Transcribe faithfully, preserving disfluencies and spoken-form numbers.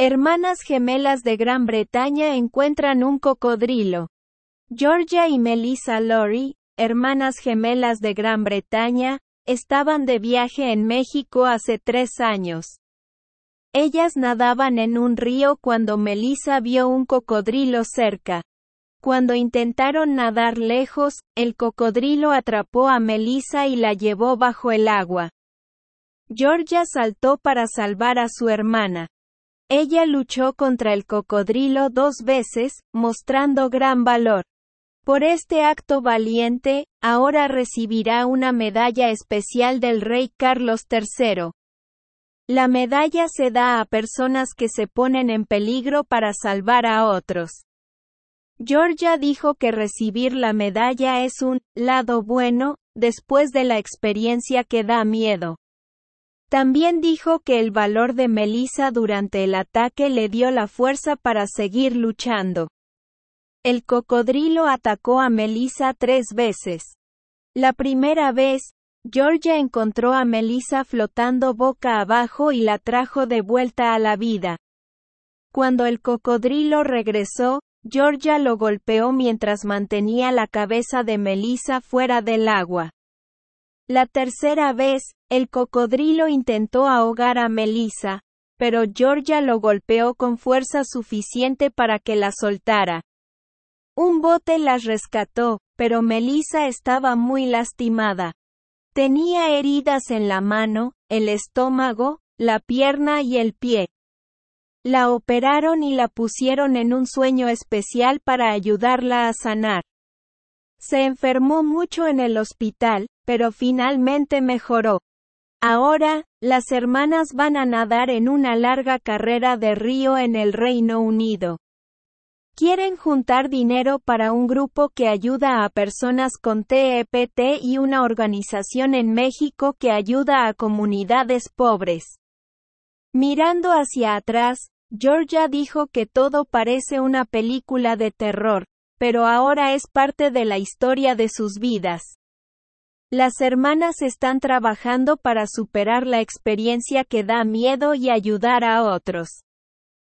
Hermanas gemelas de Gran Bretaña encuentran un cocodrilo. Georgia y Melissa Lawrie, hermanas gemelas de Gran Bretaña, estaban de viaje en México hace tres años. Ellas nadaban en un río cuando Melissa vio un cocodrilo cerca. Cuando intentaron nadar lejos, el cocodrilo atrapó a Melissa y la llevó bajo el agua. Georgia saltó para salvar a su hermana. Ella luchó contra el cocodrilo dos veces, mostrando gran valor. Por este acto valiente, ahora recibirá una medalla especial del rey Carlos tercero. La medalla se da a personas que se ponen en peligro para salvar a otros. Georgia dijo que recibir la medalla es un lado bueno, después de la experiencia que da miedo. También dijo que el valor de Melissa durante el ataque le dio la fuerza para seguir luchando. El cocodrilo atacó a Melissa tres veces. La primera vez, Georgia encontró a Melissa flotando boca abajo y la trajo de vuelta a la vida. Cuando el cocodrilo regresó, Georgia lo golpeó mientras mantenía la cabeza de Melissa fuera del agua. La tercera vez, el cocodrilo intentó ahogar a Melissa, pero Georgia lo golpeó con fuerza suficiente para que la soltara. Un bote las rescató, pero Melissa estaba muy lastimada. Tenía heridas en la mano, el estómago, la pierna y el pie. La operaron y la pusieron en un sueño especial para ayudarla a sanar. Se enfermó mucho en el hospital, pero finalmente mejoró. Ahora, las hermanas van a nadar en una larga carrera de río en el Reino Unido. Quieren juntar dinero para un grupo que ayuda a personas con T E P T y una organización en México que ayuda a comunidades pobres. Mirando hacia atrás, Georgia dijo que todo parece una película de terror, pero ahora es parte de la historia de sus vidas. Las hermanas están trabajando para superar la experiencia que da miedo y ayudar a otros.